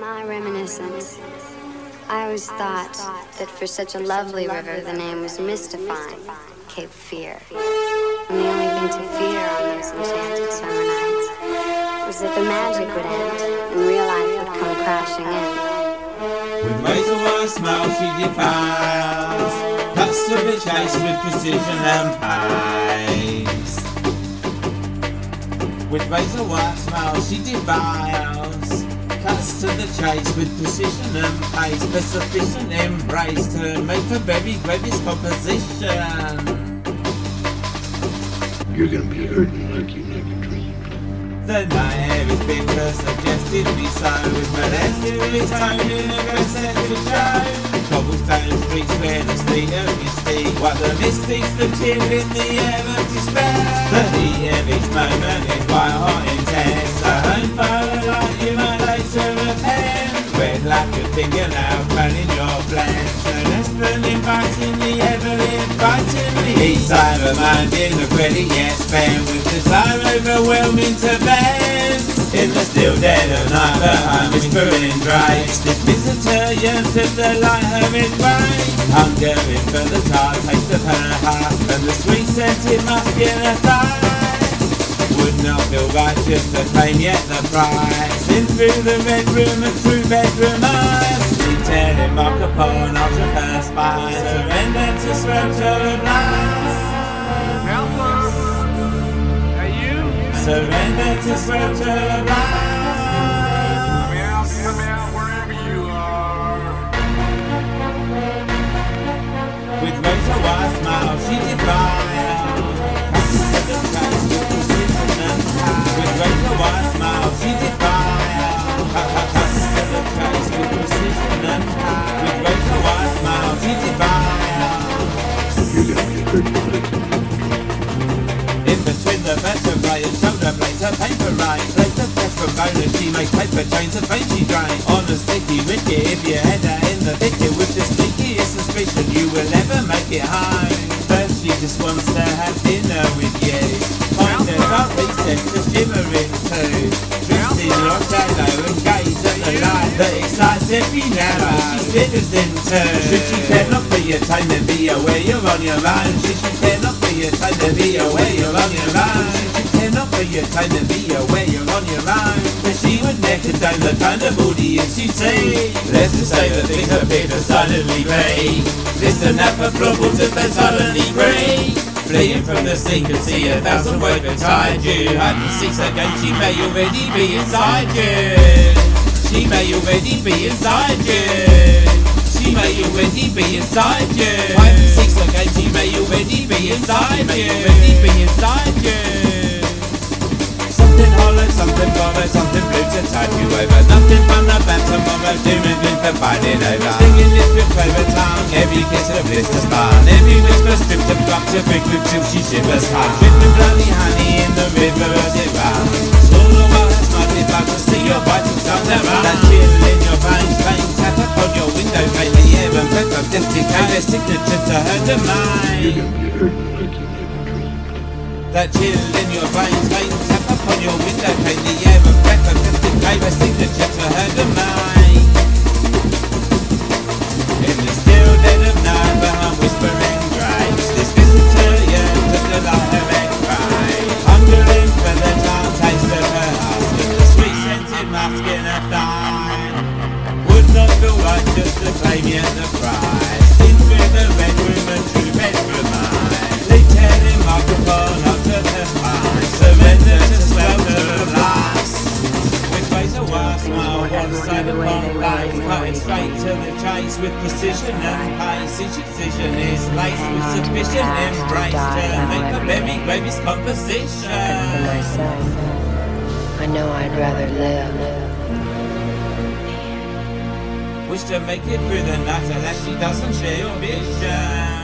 my reminiscence. I always thought that for such a lovely river the name was mystifying, Cape Fear. And the only thing to fear on those enchanted summer nights was that the magic would end and real life would come crashing in. With razor wire smile she defiles, cuts to the chase with precision and pace. With razor wire smile she defiles, cuts to the chase with precision and pace, for sufficient embrace to make the very greatest composition. You're gonna be hurting like you never dreamed. The night air is bitter, suggestively so, with molestively tone in a conceptual tone. Cobblestone streets where the sleet of mystique, while the mystics the chill in the air of despair. The heat of each moment is white hot intense, a home fire like you might later repent. Red like a fingernail burning your flesh, an esplan invitingly, ever invitingly. Each side of mind in the credit yet spent, with desire overwhelming to bend. In the still dead of night, but I'm whispering dry. This visitor yearns to delight her in rain, hungering for the tart taste of her heart, and the sweet scented musk in her thigh. Would not feel right just to claim yet the price. In through the red room and through bedroom eyes, detailing mark upon arch of her spine, surrender to swelter of life. Surrender to swelter of life. Come out wherever you are. With razor wire smile she defiles, with razor wire smile she defiles, with precision and power. With razor wire smile she defiles. You're gonna be hurting like you never dreamed. In between the vertebrae and shoulder blades, her paper right, plates of desperate bonus, she makes paper chains of pain she drains. On a sticky wicket, if you head out in the thicket with the sneakiest suspicion you will ever make it home. First she just wants to have dinner with you, find a dark recess to shimmer into, dressed in your shadow and gaze at the light that excites every narrow she slithers into. Should she care not for your time, then be aware you're on your own. Should she care not for your time, then be aware you're on your own. Should she care not for your time, then be aware you're on your own. But she would never condone the kind of audience you see. Let's just say that things appear to silently be. Listen up for problems if they silently agree. Fleeing from the sea can see 1,000 waves beside you. Hide and seeks again, she may already be inside you. She may already be inside you. She may already be inside you. Hide and seeks again, she may already be inside you. Already be inside you. Something hollow, something borrowed, something blue to tide you over. Nothing fun about tomorrow, doom and gloom for fighting over. Stinging lips with clover tongue, every kiss a bliss to spun. Every whisper stripped and plucked a big loop till she shivers hard. Dripping bloody honey in the river as it runs. Swallow while her smudgy blood to see your vital start to run. That chill in your veins, tap upon your window pane. The air and breath of death decay, their signature to her domain. You're gonna be hurting like you never dreamed. That chill in your veins, tap upon your window pane. The air and breath of death decay, their signature to her domain. In the still dead of night, where I'm whispering grace, this visitor yearns to delight her and cry, hungering for the tart taste of her husk and the sweet scented musk in her thigh. Would not feel right just to claim yet the prize. In through the red room and through bedroom eyes, detailing mark upon up to her spine, surrender to swelter of lust. With razor wire smile, one side upon blades, cutting straight to the chase with precision and pace. Each incision is laced with sufficient embrace to make the very greatest composition. For myself, I know I'd rather live. Wish to make it through the night unless she doesn't share your vision.